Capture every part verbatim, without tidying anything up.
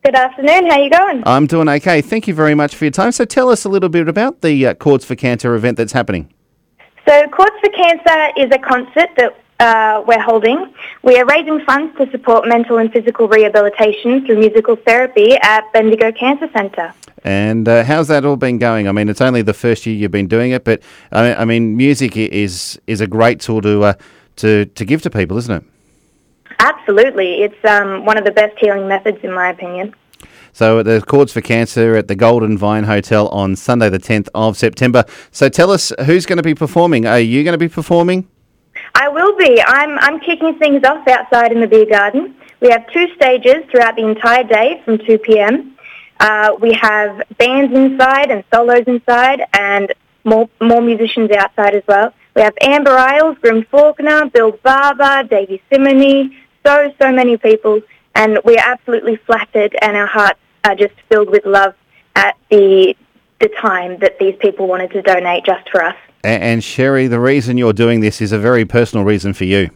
Good afternoon. How you going? I'm doing okay. Thank you very much for your time. So tell us a little bit about the uh, Chords for Cancer event that's happening. So Chords for Cancer is a concert that uh, we're holding. We are raising funds to support mental and physical rehabilitation through musical therapy at Bendigo Cancer Centre. And uh, how's that all been going? I mean, it's only the first year you've been doing it, but I I mean, music is is a great tool to uh, to to give to people, isn't it? Absolutely. It's um, one of the best healing methods, in my opinion. So the Chords for Cancer at the Golden Vine Hotel on Sunday the tenth of September. So tell us, who's going to be performing? Are you going to be performing? I will be. I'm I'm kicking things off outside in the beer garden. We have two stages throughout the entire day from two p.m. Uh, we have bands inside and solos inside and more more musicians outside as well. We have Amber Isles, Grim Faulkner, Bill Barber, Davey Simony, so, so many people. And we are absolutely flattered and our hearts are just filled with love at the the time that these people wanted to donate just for us. And, and Sherry, the reason you're doing this is a very personal reason for you.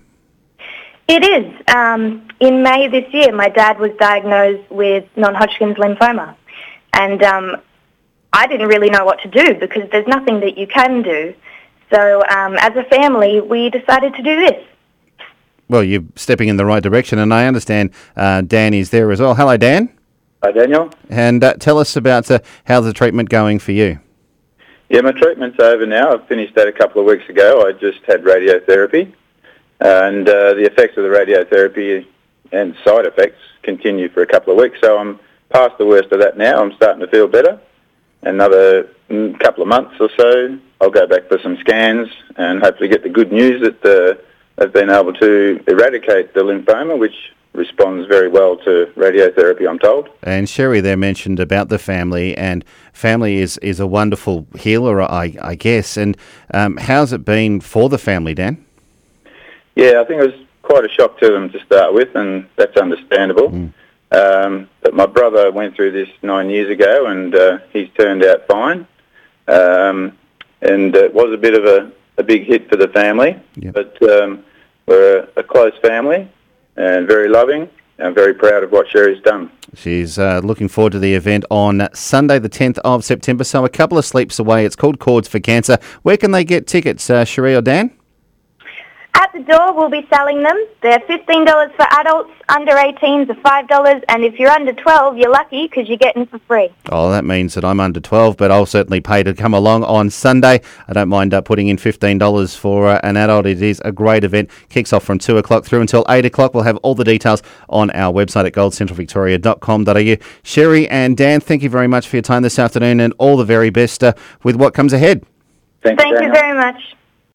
It is. Um, in May this year, my dad was diagnosed with non-Hodgkin's lymphoma. And um, I didn't really know what to do because there's nothing that you can do. So um, as a family, we decided to do this. Well, you're stepping in the right direction, and I understand uh, Dan is there as well. Hello, Dan. Hi, Daniel. And uh, tell us about uh, how's the treatment going for you? Yeah, my treatment's over now. I finished that a couple of weeks ago. I just had radiotherapy, and uh, the effects of the radiotherapy and side effects continue for a couple of weeks. So I'm past the worst of that now. I'm starting to feel better. Another mm, couple of months or so, I'll go back for some scans and hopefully get the good news that uh, they've been able to eradicate the lymphoma, which responds very well to radiotherapy, I'm told. And Sherry there mentioned about the family, and family is, is a wonderful healer, I, I guess. And um, how's it been for the family, Dan? Yeah, I think it was quite a shock to them to start with, and that's understandable. Mm. Um, but my brother went through this nine years ago, and uh, he's turned out fine. Um, and it was a bit of a, a big hit for the family, yep. but um, we're a, a close family and very loving. I'm very proud of what Sherry's done. She's uh, looking forward to the event on Sunday the tenth of September, so a couple of sleeps away. It's called Chords for Cancer. Where can they get tickets, uh, Sherry or Dan? At the door, we'll be selling them. They're fifteen dollars for adults, under eighteens are five dollars, and if you're under twelve, you're lucky because you get in for free. Oh, that means that I'm under twelve, but I'll certainly pay to come along on Sunday. I don't mind uh, putting in fifteen dollars for uh, an adult. It is a great event. Kicks off from two o'clock through until eight o'clock. We'll have all the details on our website at gold central victoria dot com dot a u. Sherry and Dan, thank you very much for your time this afternoon, and all the very best uh, with what comes ahead. Thank, thank you, you very much.